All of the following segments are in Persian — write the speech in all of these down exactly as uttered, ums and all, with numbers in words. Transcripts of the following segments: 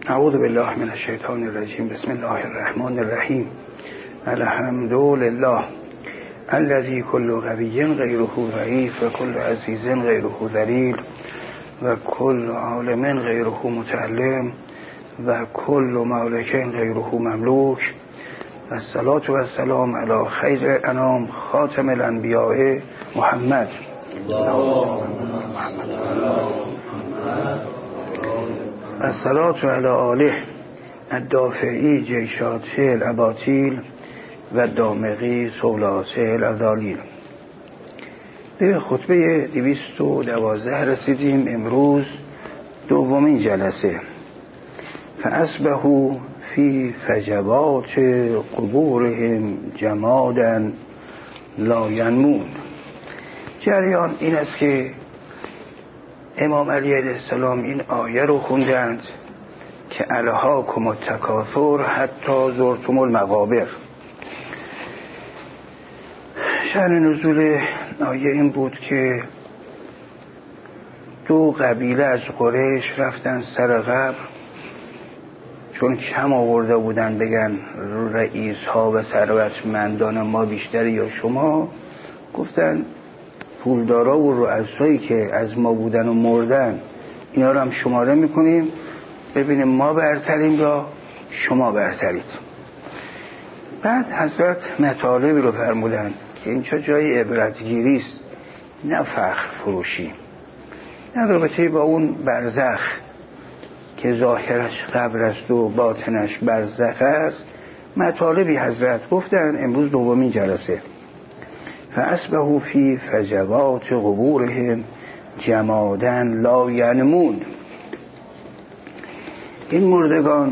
اعوذ بالله من الشیطان الرجیم. بسم الله الرحمن الرحیم. الحمد لله الذي كل قوي غيره ضعيف وكل عزيز غيره ذليل وكل عالم غيره متعلم وكل مالك غيره مملوك والصلاة والسلام على خير انام خاتم الانبیاء محمد. الصلاة على آله الدافعی جیشات الاباطیل و دامغی سولات الازالیل. به خطبه دویست و دوازده رسیدیم. امروز دومین جلسه. فاصبحوا فی فجوات قبورهم جمادا لا ینمون. جریان این است که امام علی علیه السلام این آیه رو خوندند که الهاکم التکاثر حتی زرتم المقابر. شأن نزول آیه این بود که دو قبیله از قریش رفتن سر قبر، چون کم آورده بودن بگن رئیس ها و ثروتمندان ما بیشتر یا شما، گفتن پولدارا و رؤسایی که از ما بودن و مردن اینا رو هم شماره میکنیم ببینیم ما برتریم یا شما برترید. بعد حضرت مطالبی رو فرمودن که اینجا جای عبرتگیری است، نه فخر فروشی، نه رابطه با اون برزخ که ظاهرش قبر است و باطنش برزخ است. مطالبی حضرت گفتن. امروز دومین جلسه. فاصبحوا فی فجوات قبورهم جمادا لا ینمون. این مردگان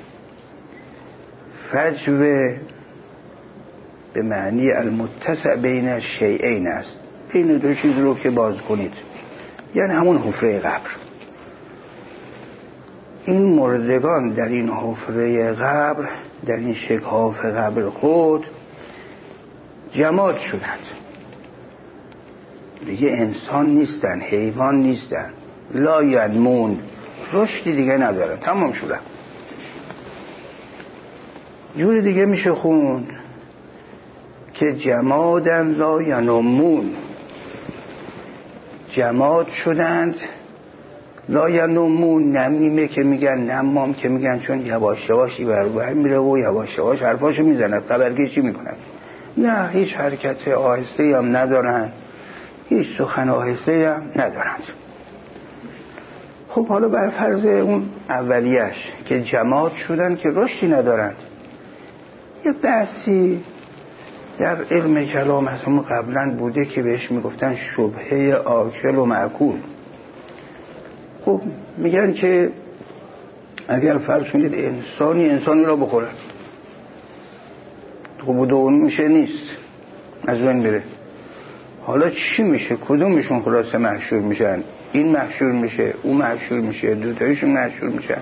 فجوه به معنی المتسع بین الشیئین است، این دو چیز رو که باز کنید، یعنی همون حفره قبر. این مردگان در این حفره قبر، در این شکاف قبر خود جماد شدند، دیگه انسان نیستن، حیوان نیستن. لا ینمون، رشدی دیگه ندارن، تمام شدن. جور دیگه میشه خوند که جمادن لا ینمون، جماد شدند. لا ینمون، نمیمه که میگن، نمام که میگن، چون یواش یواشی بر بر میره و یواش یواش حرفاشو میزنه، خبرگیشی میکنن. نه، هیچ حرکت آهسته‌ای هم ندارن، هیچ سخن آهسته‌ای هم ندارند. خب حالا بر فرض اون اولیش که جماد شدن که رشدی ندارند، یه بحثی در علم کلام از همون قبلا بوده که بهش میگفتن شبهه آکل و معکول. خب میگن که اگر فرض کنید انسانی انسانی را بخوره، خب اون میشه نیست، از بین میره. حالا چی میشه؟ کدومشون خلاصه محشور میشن؟ این محشور میشه، اون محشور میشه، دوتایشون محشور میشن.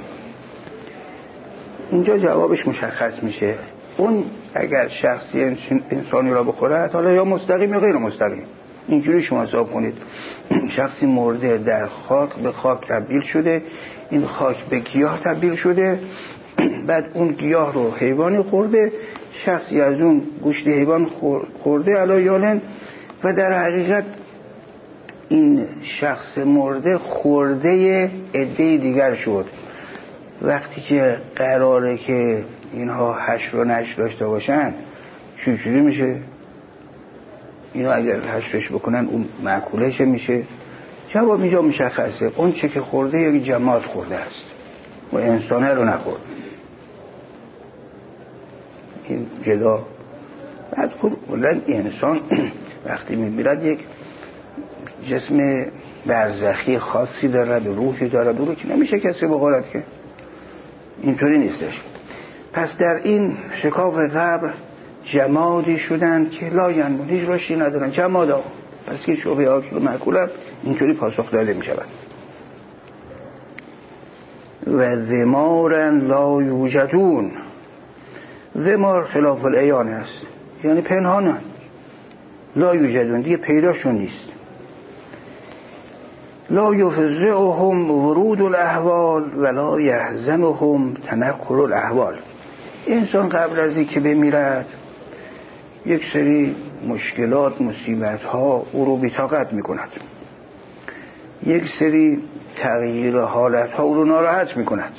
اینجا جوابش مشخص میشه. اون اگر شخصی انسانی را بخوره، حالا یا مستقیم یا غیر مستقیم، اینجوری شما حساب کنید. شخصی مرده در خاک به خاک تبدیل شده، این خاک به گیاه تبدیل شده، بعد اون گیاه رو حیوانی خورده، شخصی از اون گوشت حیوان خورده علایالن، و در حقیقت این شخص مرده خورده عده دیگر شد. وقتی که قراره که اینها حشر و نشر داشته باشن، چجوری میشه؟ اینا اگر حشرش بکنن اون معکولش میشه. جواب اینجا مشخصه، اون چه که خورده یک جماد خورده است و انسانه رو نخورد. این جدا. بعد کلا انسان وقتی میمیرد یک جسم برزخی خاصی دارد، روحی دارد، رو که نمیشه کسی بخورد، که اینطوری نیستش. پس در این شکاف قبر جمادی شدند که لا ینمون، هیچ رشدی ندارن، جماد ها. پس که شبه آکل و معکول هم اینطوری پاسخ داده میشود. و ذمارن لا یوجدون، ذمار خلاف العیان است، یعنی پنهانن. لا یوجدون، دیگه پیداشون نیست. لا یفزعهم ورود الاحوال ولا یحزنهم تنکر الاحوال. انسان قبل از اینکه بمیرد یک سری مشکلات، مصیبت ها او رو بی‌طاقت میکند، یک سری تغییر حالت ها او رو ناراحت میکند.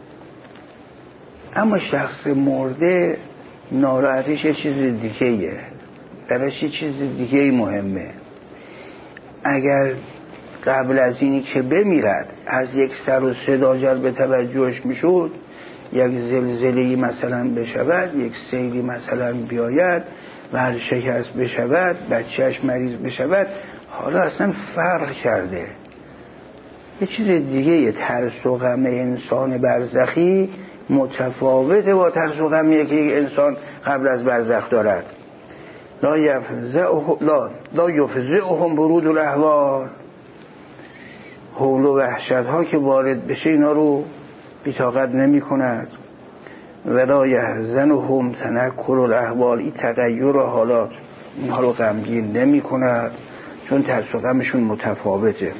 اما شخص مرده ناراحتیش یه چیز دیگه ایه، درش یه چیز دیگه ای مهمه. اگر قبل از اینی که بمیرد از یک سر و صدا جلب توجهش میشد، یک زلزله‌ای مثلا بشود، یک سیلی مثلا بیاید، ورشکست بشود، بچهش مریض بشود، حالا اصلا فرق کرده، یه چیز دیگه. یه ترس و غم انسان برزخی متفاوته با ترس و غمی که یک انسان قبل از برزخ دارد. لا یفزعهم لا لا یفزعهم برود الاحوال، حول و وحشت ها که وارد بشه اینا رو بی‌طاقت نمی کند. ولا یحزنهم تنکر الاحوال، این تغییر حالات اینها رو غمگین نمی کند، چون ترس و غمشون متفاوته.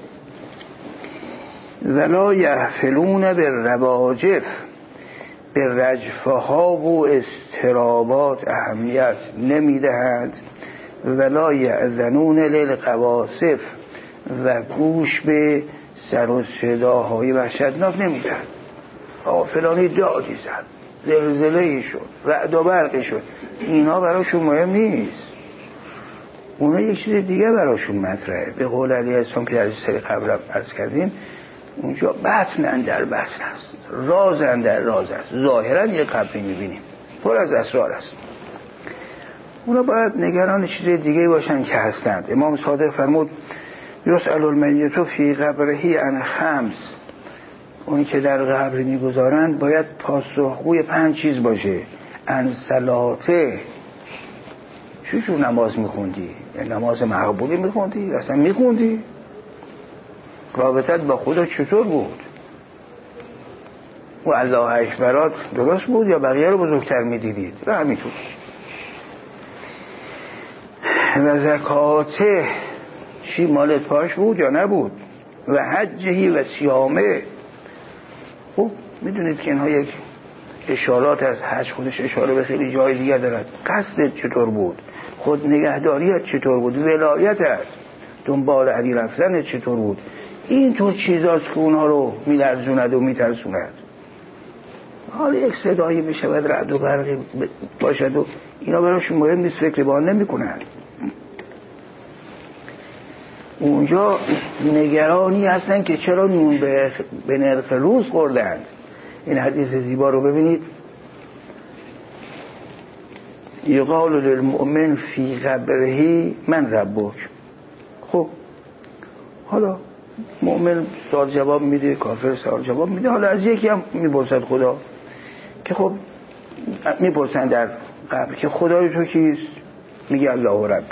ولا یحفلون بالرواجف، به رجفه ها و استرابات اهمیت نمی دهند. ولا یأذنون للقواصف، و گوش به سر و صداهای وحشتناک نمی دهند. آقا فلانی دادی زد، زلزله‌ای شد، رعد و برقی شد، اینا براشون مهم نیست. اونا یک چیز دیگه براشون مطرحه. به قول علی اسلام که در سری قبل عرض کردیم، اونجا بطن اندر بطن است، راز اندر راز است. ظاهرا یک قبری میبینیم پر از اسرار است. اونا باید نگران چیز دیگه باشن که هستند. امام صادق فرمود یسأل المیت فی قبره عن خمس، اون که در قبر میگذارند باید پاسخگوی پنج چیز باشه. عن صلاته، چی جور نماز میخوندی؟ نماز مقبولی میخوندی؟ اصلا میخوندی؟ رابطت با خدا چطور بود؟ و الله اکبرات درست بود یا بقیه رو بزرگتر میدیدید؟ و همینطور. و زکاته، چی مالت پاش بود یا نبود؟ و حجهی و سیامه. خب میدونید که اینها یک اشارات از حج خودش اشاره به خیلی جای دیگه دارد. قصدت چطور بود؟ خود نگهداریت چطور بود؟ ولایتت، دنبال علی رفتنت چطور بود؟ این طور چیزاست که اونها رو میلرزوند و میترسوند. حالا یک صدایی میشود، رعد و برقی باشد و اینا براشون مهم نیست، فکر با نمی کنند. اونجا نگرانی هستن که چرا نون به نرخ روز خوردند. این حدیث زیبا رو ببینید. یقال للمؤمن فی قبره من ربک. خب حالا مؤمن سوال جواب میده، کافر سوال جواب میده. حالا از یکی هم میپرسد خدا که خب میپرسن در قبر که خدای تو کیست؟ میگه الله ربی.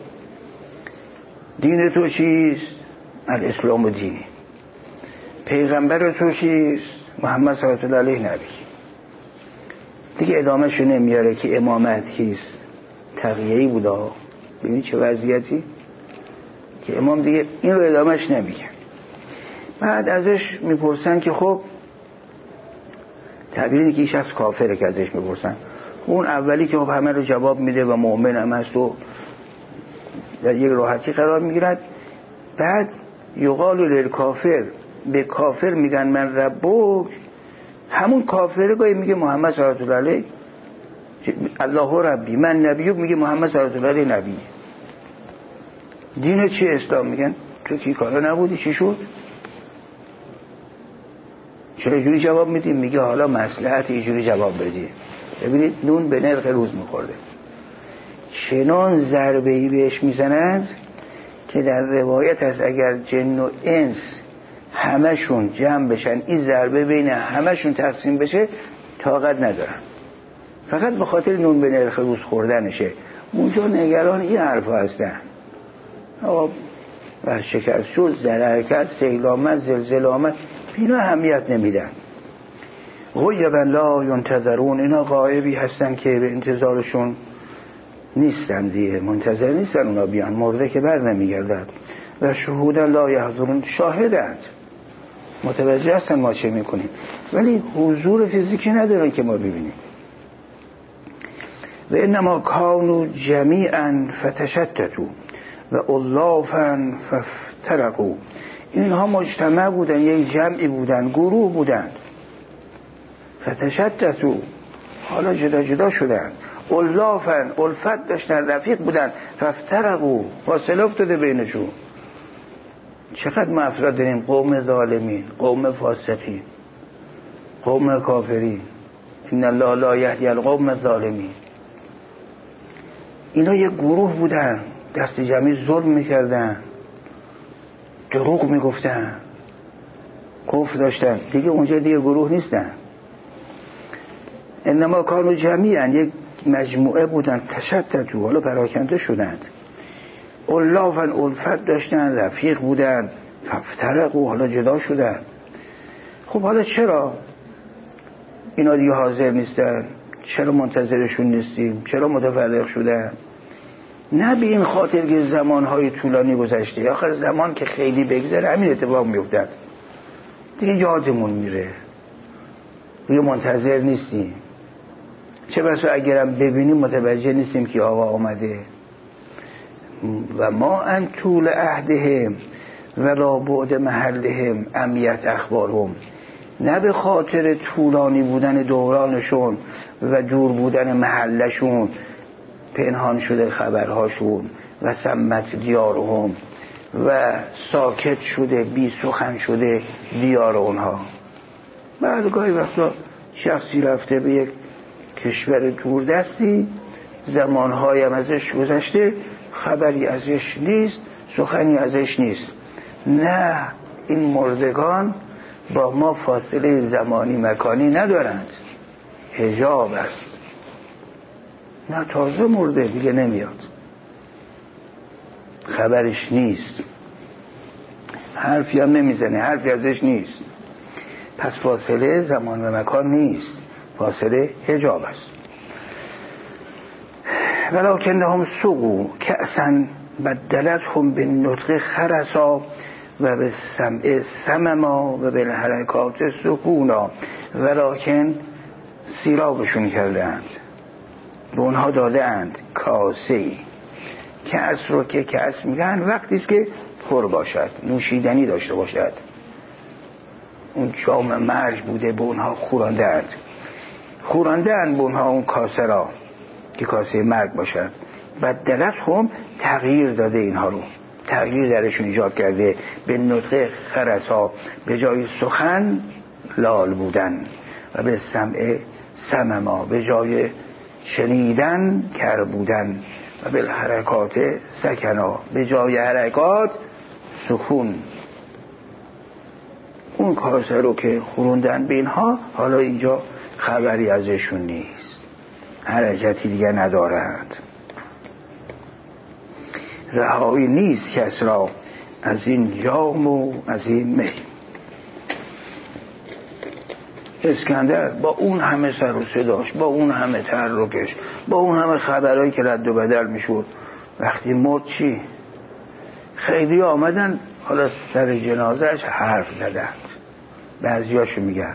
دین تو چیست؟ الاسلام و دینی. پیغمبر تو چیست؟ محمد صلی الله علیه نبی. دیگه ادامهشو نمیاره که امامت کیست؟ تقیه‌ای بودا. ببینید چه وضعیتی که امام دیگه این رو ادامهش نمیگه. بعد ازش میپرسن که خب تعبیری که این شخص کافره که ازش میپرسن. اون اولی که خب همه رو جواب میده و مؤمن هم هست و در یک راحتی قرار میگیرد. بعد یقال للکافر، به کافر میگن من ربک. همون کافره گاهی میگه محمد صلی الله علیه الله ربی، من نبیو میگه محمد صلی الله علیه نبی. دین چی؟ اسلام. میگن تو کی کارا نبودی چی شد؟ چرا جوری جواب میدی؟ میگه حالا مصلحت اینجوری جواب بدی. ببینید نون به نرخ روز میخورده. چنان ضربه‌ای بهش میزنند که در روایت هست اگر جن و انس همشون جمع بشن این ضربه بین همشون تقسیم بشه طاقت ندارن، فقط به خاطر نون به نرخ روز خوردنشه. اونجا نگران این حرفا هستن. آقا ورشکست شد، ضرر کرد، سیل آمد، زلزله آمد، اینا اهمیت نمیدن. غیبا لا ینتظرون، اینا غایبی هستن که به انتظارشون نیستن دیگه، منتظر نیستن اونا بیان. مرده که بر نمیگردد. و شهودا لا یحضرون، شاهدند، متوجه هستن ما چه میکنیم، ولی حضور فیزیکی ندارن که ما ببینیم. و انما کانوا جمیعا فتشتتوا و الافا فافترقوا، اینها مجتمع بودن، یک جمعی بودن، گروه بودند. فتشتتوا، حالا جدا جدا شدن. الافا، الفت داشتن، رفیق بودن. فافترقوا، فاصله افتاده بینشون. چقدر ما افراد داریم، قوم ظالمین، قوم فاسقین، قوم کافرین. ان الله لا یهدی القوم الظالمین. اینا یک گروه بودن، دست جمعی ظلم میکردن، دروغ میگفتن، کفر داشتن. دیگه اونجا دیگه گروه نیستن. انما کانوا جمیعا، یک مجموعه بودن. تشتتوا، حالا پراکنده شدند. الافا، الفت داشتن، رفیق بودن. فافترقوا، حالا جدا شدن. خب حالا چرا اینا دیگه حاضر نیستن؟ چرا منتظرشون نیستیم؟ چرا متفرق شدن؟ نه به این خاطر که زمانهای طولانی گذشته، آخر زمان که خیلی بگذره همین اتفاق میفتد دیگه، یادمون میره، دیگه منتظر نیستیم. چه بسا اگرم ببینیم متوجه نیستیم که آقا آمده. و ما ان طول عهدهم ولا بعد محلهم امیت اخبارهم، نه به خاطر طولانی بودن دورانشون و دور بودن محلشون پنهان شده خبرهاشون، و سمت دیارهم، و ساکت شده، بی سخن شده دیار اونها. بعد گاهی وقتا شخصی رفته به یک کشور دوردستی، زمانهای هم ازش گذشته، خبری ازش نیست، سخنی ازش نیست. نه، این مردگان با ما فاصله زمانی مکانی ندارند، حجاب است. نه، تازه مرده، دیگه نمیاد، خبرش نیست، حرفی هم نمیزنه، حرفی ازش نیست. پس فاصله زمان و مکان نیست، فاصله حجاب است. ولکنهم سقوا کأسا بدلتهم بالنطق خرسا و به سمع سمما و به حرکات سکونا. ولکن سیرابشون کردند، به اونها داده اند کاسه‌ای. کأس رو که کأس میگن وقتی است که پر باشد، نوشیدنی داشته باشد. اون جام مرج بوده، به اونها خوراندند خوراندند به اونها اون کاسه را که کاسه مرگ باشد. بدلت هم تغییر داده، اینها رو تغییر درشون ایجاد کرده. به نطق خرسا، به جای سخن لال بودن، و به سمع سمما، به جای شنیدن کر بودن، و به حرکات سکنا، به جای حرکات سکون. اون کاسه رو که خوروندن به اینها، حالا اینجا خبری ازشون نیست، حرکتی دیگه ندارند. رهایی نیست کس را از این جام و از این می. اسکندر با اون همه سر و صداش، با اون همه تحرکش، با اون همه خبرهایی که رد و بدل میشد، وقتی مرد چی؟ خیلی آمدن حالا سر جنازهش حرف زدند، بعضیاشو میگن.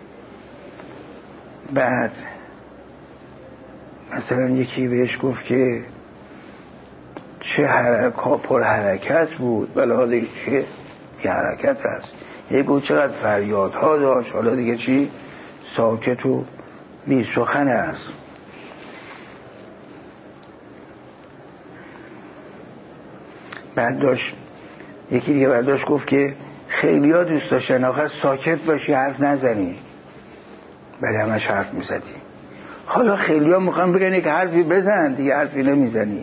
بعد مثلا یکی بهش گفت که چه حرکات، پر حرکت بود، ولی حالا چه یه حرکت هست. یه گفت چقدر فریادها داشت، حالا دیگه چی؟ ساکت و بی سخن است. بعد داشت یکی دیگه برداشت گفت که خیلی ها دوست داشتن آخر ساکت باشی، حرف نزنی، بعد همش حرف میزدی. حالا خیلی ها میخوان بگن که حرفی بزن، دیگه حرفی نمیزنی.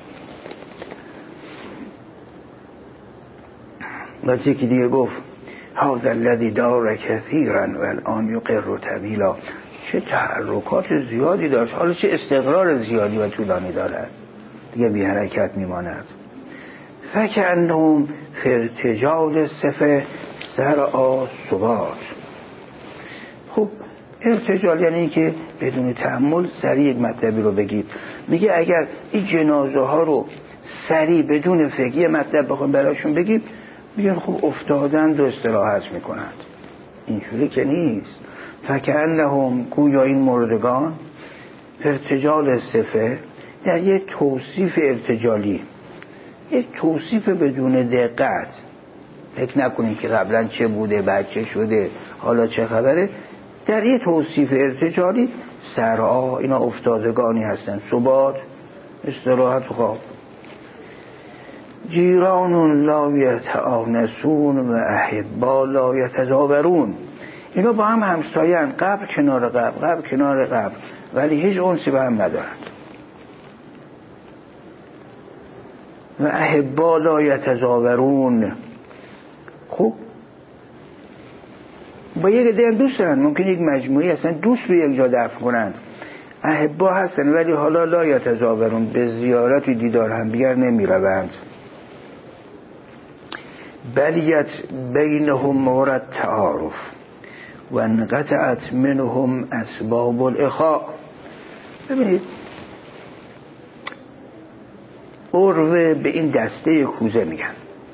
بعد یکی دیگه گفت هذا الذی دار کثیرا و الان یقر طویلا، چه تحرکات زیادی داشت، حالا چه استقرار زیادی و طولانی دارد، دیگه بی حرکت میماند. فکأنهم فی ارتجال صفه سرعا ثبات. خب ارتجال یعنی این که بدون تأمل سریع یک مطلبی رو بگید. میگه اگر این جنازه ها رو سریع بدون فکر یه مطلب بخوام براشون بگیم میگن خب افتادند و استراحت میکنند. اینجوری که نیست. فکأنهم گویا این مردگان ارتجال صفه در یک توصیف ارتجالی، یک توصیف بدون دقت، فکر نکنید که قبلا چه بوده بعد چه شده حالا چه خبره، در یک توصیف ارتجالی سرعا اینا افتادگانی هستن، ثبات، استراحت و خواب. جیران لا یتآنسون و احبا لا یتزاورون، اینا با هم همسایه‌اند، قبر کنار قبر، قبر کنار قبر، ولی هیچ انسی به هم ندارند. و احبا لا یتزاورون، خب با یک دیگر دوست دارن، ممکن یک مجموعی هستن دوست به یک جا دفن کنند، احبا هستن ولی حالا لا یتزاورون، به زیارت و دیدار هم دیگر نمی روند. بلیت بینهم مورد تعارف و انقطعت منهم اسباب الاخاء. ببینید عروه به این دسته کوزه میگن،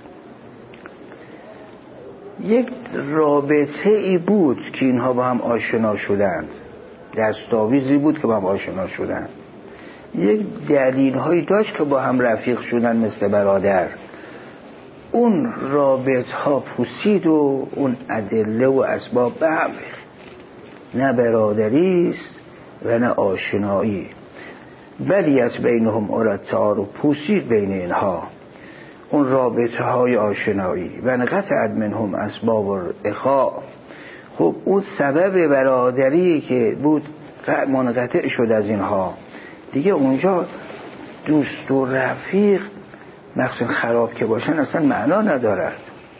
یک رابطه ای بود که اینها با هم آشنا شدند، دستاویزی بود که با هم آشنا شدند، یک دلیل هایی داشت که با هم رفیق شدن مثل برادر. اون رابط ها پوسید و اون ادله و اسباب به هم ریخت. نه برادری است و نه آشنایی. بلیت بینهم عرض تعارف، پوسید بین اینها اون رابطه های آشنایی. و انقطعت منهم اسباب الاخاء، خب اون سبب برادری که بود منقطع شد از اینها دیگه. اونجا دوست و رفیق مخصوصا خراب که باشن اصلا معنا ندارد.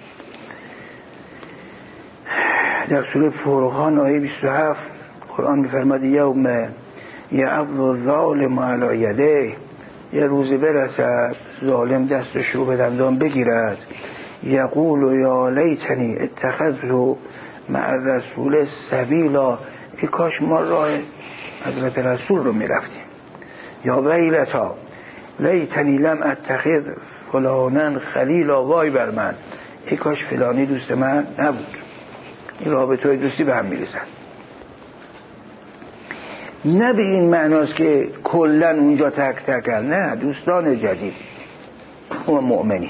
در سوره فرقان آیه بیست و هفت قرآن می‌فرماید یوم یعض الظالم علی یدیه، یه روزی برسد ظالم دستش رو به دندان بگیرد، یقول یا لیتنی اتخذت مع الرسول سبیلا، ای کاش ما راه حضرت رسول رو میرفتیم. یا ویلتا لیتنی لم اتخذ فلانا خلیلا، وای بر من، ای کاش فلانی دوست من نبود. این رابطه های دوستی به هم میرسن. نه به این معناست که کلن اونجا تک تکن، نه، دوستان جدید و مؤمنین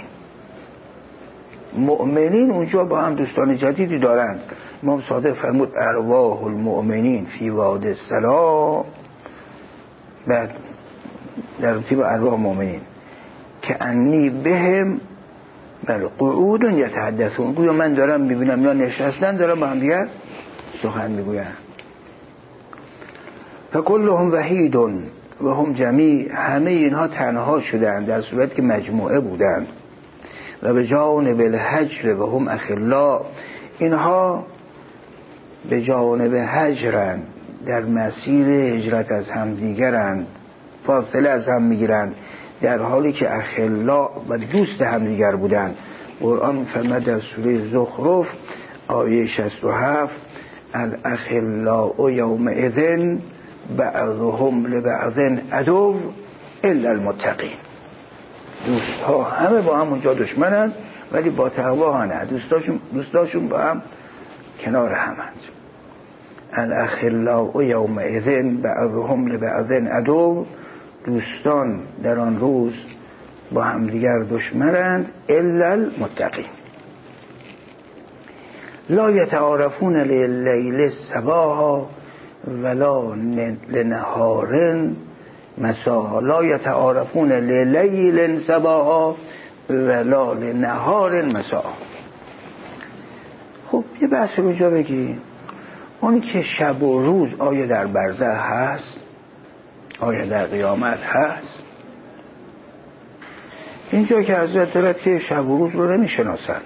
مؤمنین اونجا با هم دوستان جدیدی دارند. امام صادق فرمود ارواح المؤمنین فی واد السلام، بعد در رابطه با ارواح مؤمنین که انی بهم بل قعود یتحدثون، گویا من دارم میبینم یا نشستن دارم با هم دیگر سخن میگوین. فکلهم وحید و هم جمیع، همه اینها تنها شدند در صورت که مجموعه بودند. و به جانب الهجر و هم اخلا، اینها به جانب هجرند، در مسیر هجرت از هم دیگرند، فاصله از هم میگیرند، در حالی که اخلا و دوست هم دیگر بودند. قرآن فرمود در سوره زخرف آیه شصت و هفت الاخلاء یومئذ بعضهم لبعض عدو الا المتقین، دوست ها همه با هم اونجا دشمنند ولی با تقوا نه، دوستاشون دوستاشون با هم کنار همند. الاخلاء یومئذ بعضهم لبعض عدو، دوستان در آن روز با هم دیگر دشمنند الا المتقین. لا یتعارفون لیل صباحا ولا لنهار مساء، لا یتعارفون لیل صباحا ولا لنهار مساء. خب یه بحث رو جا بگی، اون که شب و روز آیا در برزخ هست، آیا در قیامت هست؟ اینجا که حضرت دارد که شب و روز رو نمیشناسند.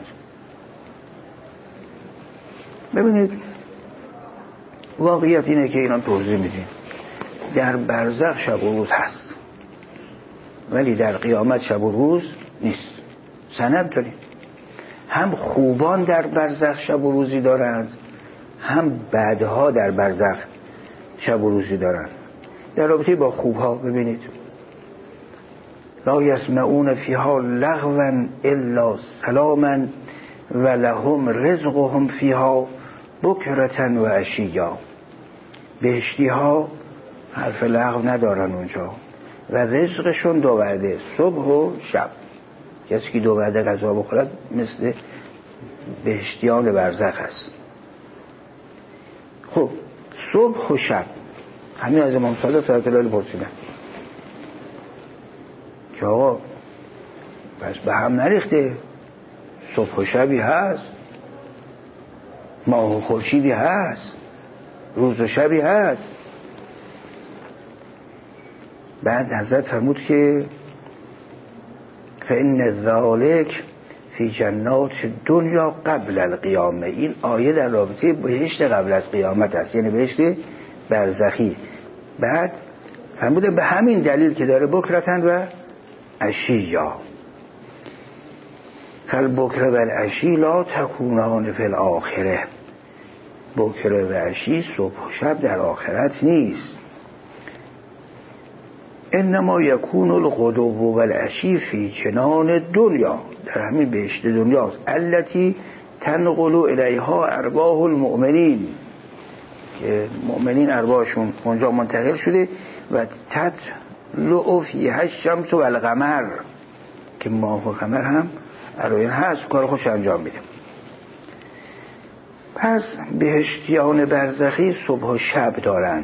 ببینید واقعیت اینه که اینا توضیح میدیم در برزخ شب و روز هست ولی در قیامت شب و روز نیست. سند داریم هم خوبان در برزخ شب و روزی دارند، هم بدها در برزخ شب و روزی دارند. در رابطه با خوبها ببینید لا یسمعون فیها لغوا الا سلاما و لهم رزقهم فیها بکرة و عشیا. بهشتی ها حرف لغو ندارن اونجا و رزقشون دو وعده، صبح و شب. کسی که دو وعده غذا بخورد مثل بهشتیان برزخ است. خب صبح و شب همین از امام صادق صلی الله علیه و پرسیدن که آقا پس به هم نریخته؟ صبح و شبی هست، ماه و خورشیدی هست، روز و شبی هست. بعد حضرت فرمود که فإن ذلک فی جنات دنیا قبل القیامه. این آیه در رابطه بهشت قبل از قیامت است، یعنی بهشت برزخی. بعد فرموده به همین دلیل که داره بکرتن و عشیا. فالبکر و العشی لا تکونان فی الاخره. بکر و عشی صبح و شب در آخرت نیست. انما یکون الغدو و العشی فی جنان دنیا، در همین بهشت دنیاست. التی تنقل الیها ارواح المؤمنین، که مؤمنین ارواحشون اونجا منتقل شده. و تطلع فیها الشمس و القمر، که ماه و قمر هم ارواحین هست، کار خوش انجام میده. پس بهشتیان برزخی صبح و شب دارند.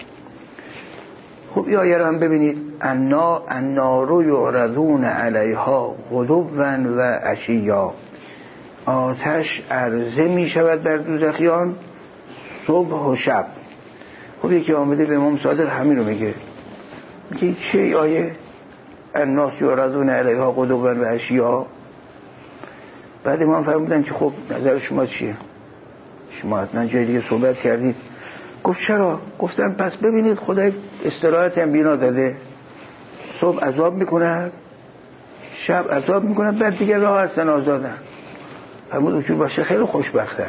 خب یا یه هم ببینید النار یعرضون علیها غدوا و عشیا. آتش عرضه می شود بر دوزخیان صبح و شب. خب یکی آمده به امام صادق همین رو میگه، میگه چه آیه الناس یعرضون علیها غدوا و عشیا؟ بعد امام فرمودن که خب نظر شما چیه؟ شما حتما جای دیگه صحبت کردید. گفت چرا؟ گفتم پس ببینید خدای استراحت هم بینا داده، صبح عذاب میکنه، شب عذاب میکنه، بعد دیگه راه هستن آزادن. فرمود اونجور باشه خیلی خوشبخته.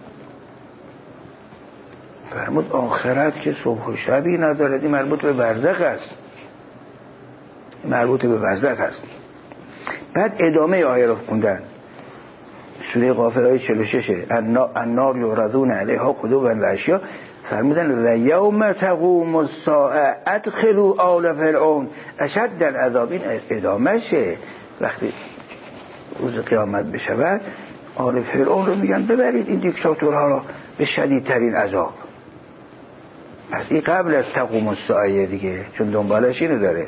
فرمود آخرت که صبح و شبی نداره، این مربوط به برزخ است، مربوط به برزخ است. بعد ادامه آیه رو خوندن، سوره غافر آیه چهل و شش، النار یعرضون علیها غدوا و عشیا. فرمودن و یوم تقوم الساعه ادخلوا آل فرعون اشد العذاب. این ادامه شه، وقتی روز قیامت بشود آل فرعون رو میگن ببرید این دیکتاتورها رو به شدیدترین عذاب. پس این قبل از تقوم الساعه دیگه، چون دنبالش اینو داره.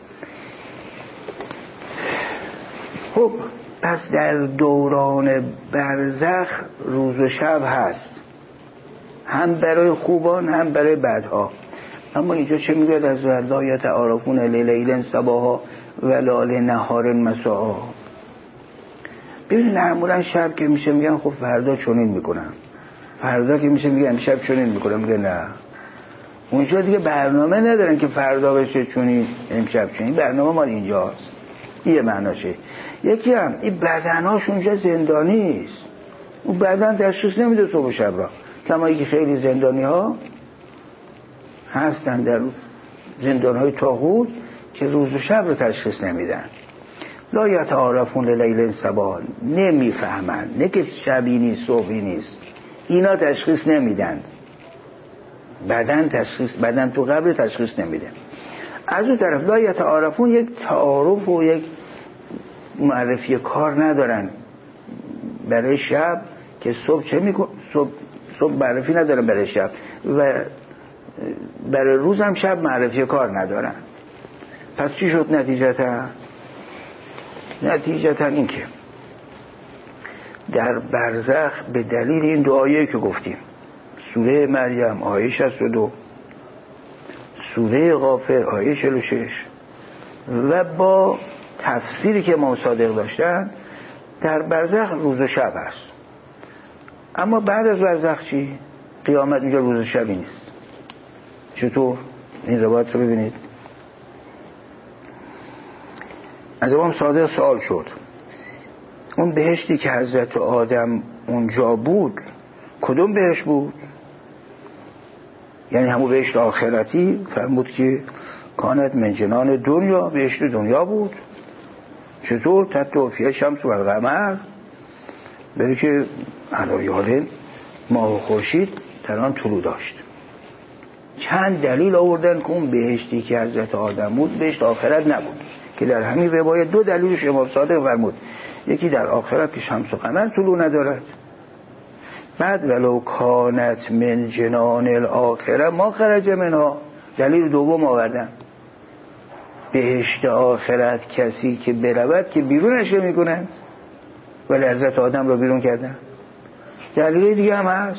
خب پس در دوران برزخ روز و شب هست، هم برای خوبان هم برای بدها. اما اینجا چه میگوید از لا یتعارفون لیلیل صباحا ولا لنهار مساء. ببین معمولا شب که میشه میگن خب فردا چنین میکنم، فردا که میشه میگن شب چنین میکنم. میگه نه، اونجا دیگه برنامه ندارن که فردا بشه چنین امشب چنین. برنامه مال اینجاست. یه معناشه. یکی هم این بدنهاش اونجا زندانی است، اون بدن تشخیص نمیده صبح و شب را. کما اینکه خیلی زندانی ها هستن در زندان های طاغوت که روز و شب رو تشخیص نمیدن. لا یتعارفون لیل صباح، نمیفهمن، نه که شبی نیست صبحی نیست، اینا تشخیص نمیدن. بدن تشخیص، بدن تو قبر تشخیص نمیده. از اون طرف لا یتعارفون یک تعارف و یک معرفی کار ندارن برای شب که صبح چه میکن، صبح صبح معرفی ندارن برای شب، و برای روز هم شب معرفی کار ندارن. پس چی شد نتیجتا؟ نتیجتا این که در برزخ به دلیل این دو آیه که گفتیم، سوره مریم آیه شصت و دو، سوره غافر آیه چهل و شش، و با تفسیری که امام صادق داشتن، در برزخ روز و شب هست. اما بعد از برزخ چی؟ قیامت اینجا روز و شبی نیست. چطور؟ این روایت رو ببینید. از امام صادق سوال شد اون بهشتی که حضرت آدم اونجا بود کدوم بهشت بود؟ یعنی همون بهشت آخرتی؟ فرمود که کانت من جنان دنیا، بهشت دنیا بود. چطور؟ تحت افیه شمس و القمر، بری که علایالین ماه و خورشید در آن طلوع داشت. چند دلیل آوردن که اون بهشتی که حضرت آدم بود بهشت آخرت نبود، که در همین روایت دو دلیلش امام صادق فرمود، یکی در آخرت که شمس و قمر طلوع ندارد، بعد ولو کانت من جنان الاخره ما خرج منها، دلیل دوم آوردن، بهشت آخرت کسی که برود که بیرونش میکنند، ولی حضرت آدم رو بیرون کردن. دلیل دیگه هم هست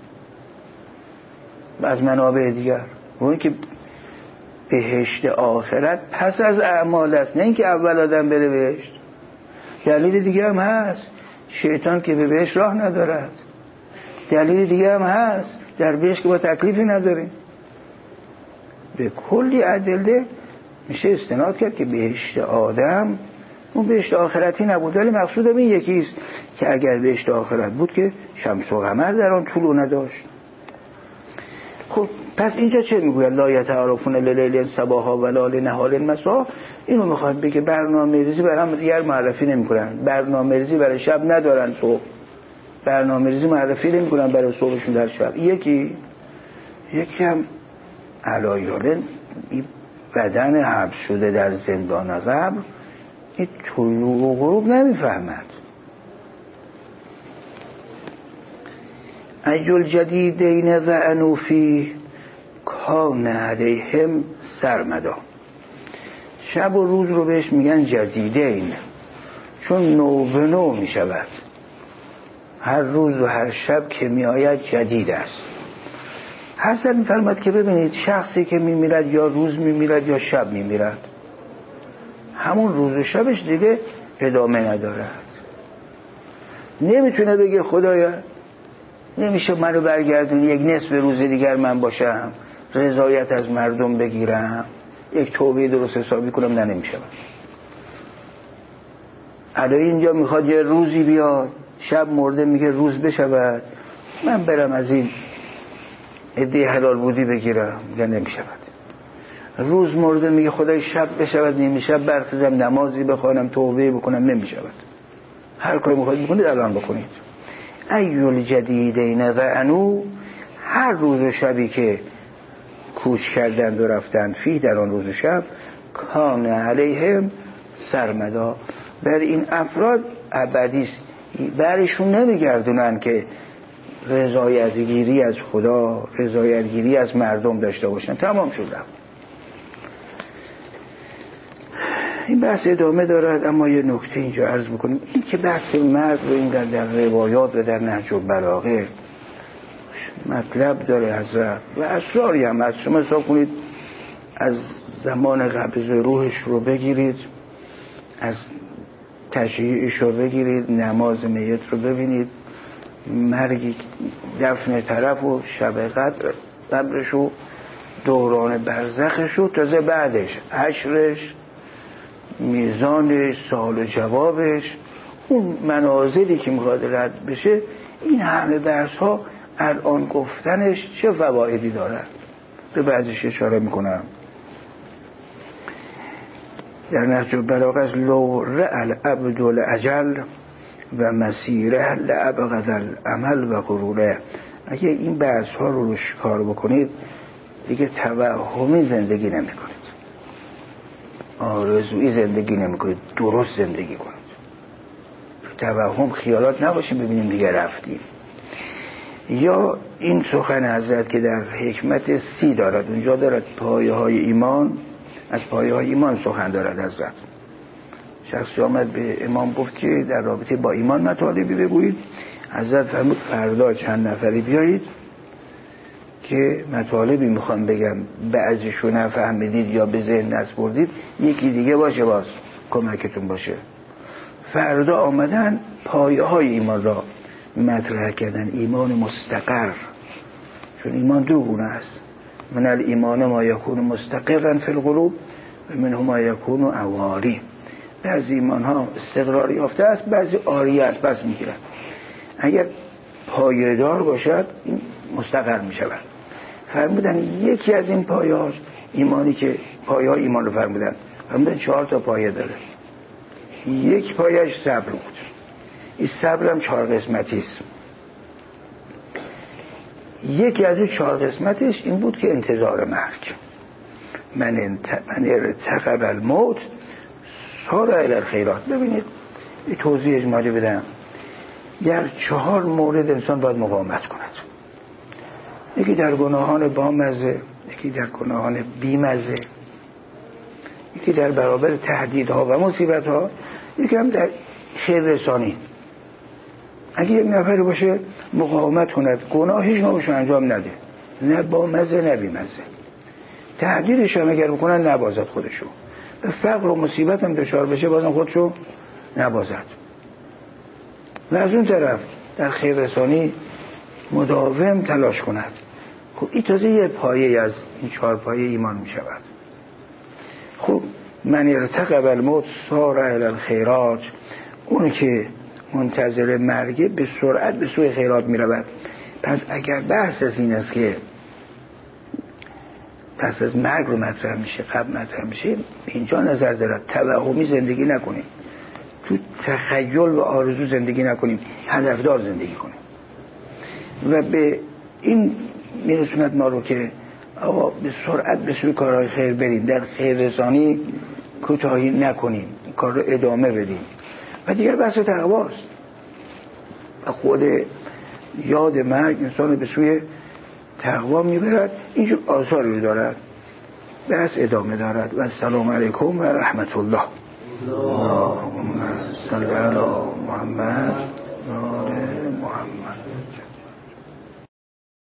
از منابع دیگر، اون که بهشت آخرت پس از اعمال است، نه اینکه اول آدم بره بهشت. دلیل دیگه هم هست، شیطان که به بهشت راه ندارد. دلیل دیگه هم هست، در بهشت که با تکلیفی نداریم. به کلی ادله میشه استناد کرد که بهشت آدم اون بهشت آخرتی نبود، ولی مقصودم این یکیست که اگر بهشت آخرت بود که شمس و قمر در آن طلوع نداشت. خب پس اینجا چه میگوید؟ لا یتعارفون للیل صباحا ولا لنهار مسا. اینو میخواد بگه برنامه‌ریزی برای هم دیگر معرفی نمیکنن، برنامه‌ریزی برای شب ندارن، صبح برنامه‌ریزی معرفی نمیکنن برای صبحشون در شب. یکی یکی هم علایالین این بدن حبس شده در زندان قبر، این طلوع و غروب نمیفهمد. ایل جدیدین ذعنوا فیه کان علیهم سرمدا. شب و روز رو بهش میگن جدیدین، چون نو به نو میشود، هر روز و هر شب که میآید جدید است. حضرت میفرماد که ببینید شخصی که میمیرد یا روز میمیرد یا شب میمیرد، همون روز و شبش دیگه ادامه ندارد. نمیتونه بگه خدایا نمیشه منو برگردونی یک نصف روز دیگر من باشم، رضایت از مردم بگیرم، یک توبه درست حسابی کنم. نه نمیشه. الان اینجا میخواد یه روزی بیاد، شب مرده میگه روز بشود، من برم از این عده حلال بودی بگیرم. میگه نمیشود. روز مرده میگه خدای شب بشود، نمیشه برخیزم نمازی بخوانم توبه بکنم. نمیشود. هر کاری میخواید بکنید الان بکنید. ایل جدیدین ذعنوا، هر روز و شبی که کوچ کردند و رفتند فی در آن روز و شب، کان علیهم سرمدا، بر این افراد ابدیست، برشون نمیگردونن که رضایت گیری از خدا، رضایت گیری از مردم داشته باشن. تمام شد. این بحث ادامه دارد، اما یه نکته اینجا عرض بکنیم، این که بحث مرد رو این در, در روایات و در نهج البلاغه مطلب داره حضرت و اسراری هم هست. شما حساب کنید از زمان قبض روحش رو بگیرید، از تشییعش رو بگیرید، نماز میت رو ببینید، مرگی دفن طرف و شب قدر قبرش و دوران برزخش و تازه بعدش عشرش، میزانش، سوال جوابش، اون منازلی که میخواد رد بشه، این همه درس ها الان گفتنش چه فوایدی دارد؟ به بعضیش اشاره میکنم. در نهج البلاغه از لو رأى العبد الاجل و مسیره لابغض العمل و غروره. اگه این بحث ها رو روش کار بکنید دیگه توهمی زندگی نمی کنید، آرزویی زندگی نمی کنید، درست زندگی کنید. توهم خیالات نباشیم ببینیم دیگه رفتیم. یا این سخن حضرت که در حکمت سی دارد، اونجا دارد پایه های ایمان، از پایه های ایمان سخن دارد حضرت. شخصی آمد به امام گفت که در رابطه با ایمان مطالبی بگویید. حضرت فرمود فردا چند نفری بیایید که مطالبی میخوام بگم، بعضیشو نفهمیدید یا به ذهن نسپردید، یکی دیگه باشه باز کمکتون باشه. فردا آمدن پایه های ایمان را مطرح کردن. ایمان مستقر، چون ایمان دو گونه است، من الایمان ما یکون مستقرا فی القلوب و منه ما یکون عواری. بعضی ایمان ها استقرار یافته است، بعضی عاری است، پس میگیرن. اگر پایه‌دار باشد این مستقر میشود. فرمودن یکی از این پایه هاست ایمانی، که پایه های ایمان رو فرمودن فرمودن چهار تا پایه داره. یک پایش صبر بود. این صبر هم چهار قسمتی است. یکی از این چهار قسمتش این بود که انتظار مرگ. من انت... من ارتقب الموت سار الی الخیرات. ببینید این توضیح اجمالی بدم. در چهار مورد انسان باید مقاومت کند. یکی در گناهان بامزه، یکی در گناهان بیمزه، یکی در برابر تهدیدها و مصیبتها، یکی هم در خیر رسانی. اگه یک نفر باشه مقاومت کند، گناه هیچ نوعش انجام نده، نه با مزه نه بی مزه، تهدیدش هم اگر بکنن نبازد خودشو، به فقر و مصیبت هم دچار بشه بازم خودشو نبازد. و از اون طرف در خیر رسانی مداوم تلاش کند. خب این تازه یه پایه از این چهار پایه ایمان می شود. خب من ارتقب الموت سار الی الخیرات، اون که منتظر مرگه به سرعت به سوی خیرات می رود. پس اگر بحث از این است که پس از مرگ رو مطرح میشه، قبل مطرح میشه، اینجا نظر دارد توهمی زندگی نکنیم، تو تخیل و آرزو زندگی نکنیم، هدفدار زندگی کنیم. و به این میرسوند ما رو که آقا به سرعت به سوی کارهای خیر بریم، در خیر رسانی کوتاهی نکنیم، کار رو ادامه بدیم. و دیگر بحث تقواست. و خود یاد مرگ انسان به سوی تقوا میبرد. اینجور آثاری دارد. بحث ادامه دارد. و السلام علیکم و رحمت الله. اللهم صل علی محمد و آل محمد.